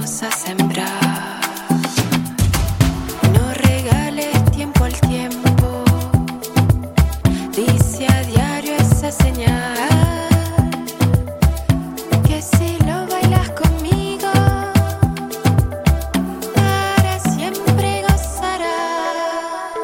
quedamos a sembrar. No regales tiempo al tiempo, dice a diario esa señal, que si lo bailas conmigo, para siempre gozarás.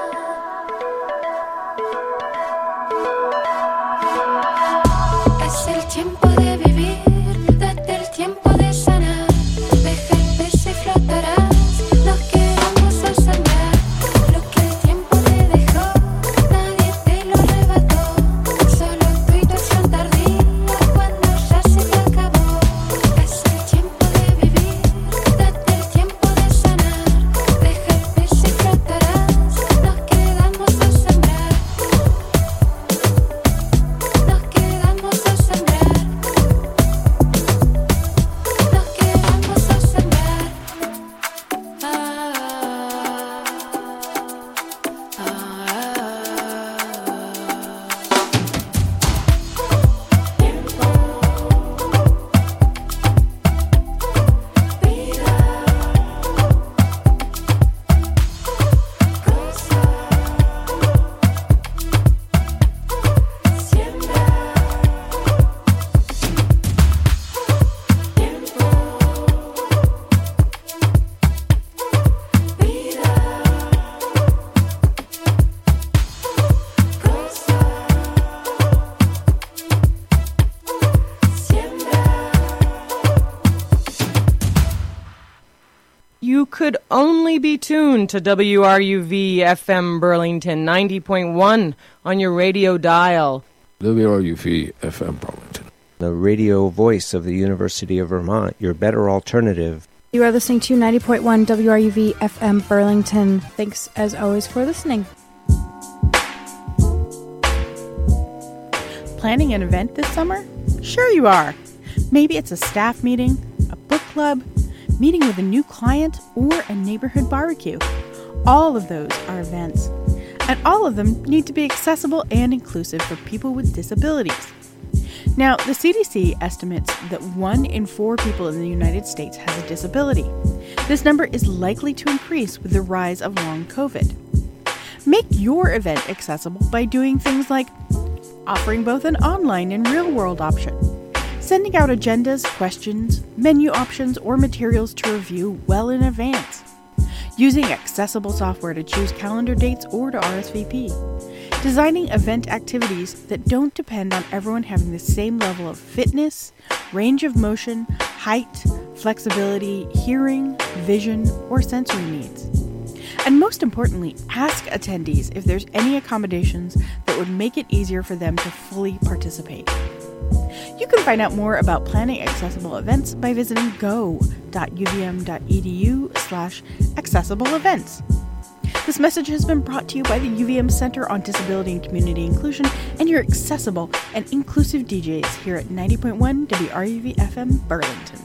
Es el tiempo de vivir, date el tiempo de sanar, deja el pez y flotarás. Nos quedamos a sembrar lo que el tiempo te dejó, nadie te lo arrebató, solo tu intuición tardía cuando ya se te acabó. Es el tiempo de vivir, date el tiempo de sanar, deja el pez y flotarás. Nos quedamos a sembrar, nos quedamos a sembrar, nos quedamos a sembrar. You could only be tuned to WRUV FM Burlington 90.1 on your radio dial. WRUV FM Burlington. The radio voice of the University of Vermont, your better alternative. You are listening to 90.1 WRUV FM Burlington. Thanks, as always, for listening. Planning an event this summer? Sure you are. Maybe it's a staff meeting, a book club, meeting with a new client, or a neighborhood barbecue. All of those are events, and all of them need to be accessible and inclusive for people with disabilities. Now, the CDC estimates that 1 in 4 people in the United States has a disability. This number is likely to increase with the rise of long COVID. Make your event accessible by doing things like offering both an online and real-world option, sending out agendas, questions, menu options, or materials to review well in advance, using accessible software to choose calendar dates or to RSVP, designing event activities that don't depend on everyone having the same level of fitness, range of motion, height, flexibility, hearing, vision, or sensory needs. And most importantly, ask attendees if there's any accommodations that would make it easier for them to fully participate. You can find out more about planning accessible events by visiting go.uvm.edu/accessible events. This message has been brought to you by the UVM Center on Disability and Community Inclusion and your accessible and inclusive DJs here at 90.1 WRUV FM Burlington.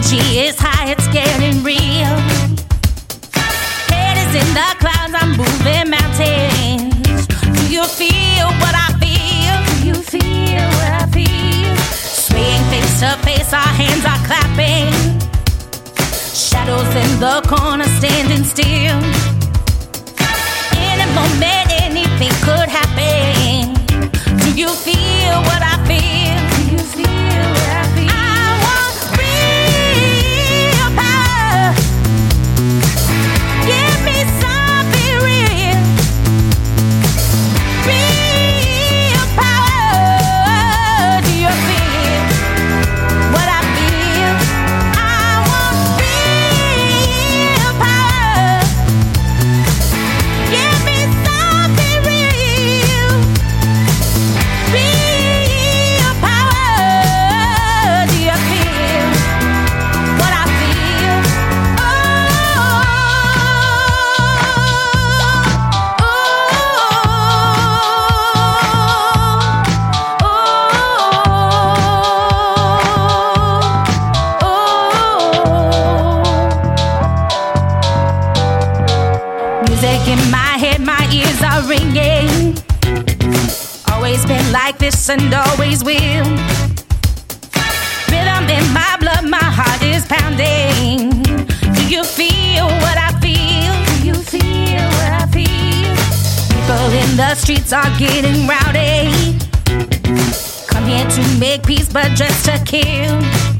Energy is high, it's getting real. Head is in the clouds, I'm moving mountains. Do you feel what I feel? Do you feel what I feel? Swaying face to face, our hands are clapping. Shadows in the corner standing still. In a moment, anything could happen. Do you feel what I feel? Do you feel what I feel? I want real power. Give me something real. Real power. Do you feel what I feel? I want real power. Give me something real. Real power. Do you feel what I feel? Music in my head, my ears are ringing. Always been like this and always will. Rhythm in my blood, my heart is pounding. Do you feel what I feel? Do you feel what I feel? People in the streets are getting rowdy. Come here to make peace, but just to kill.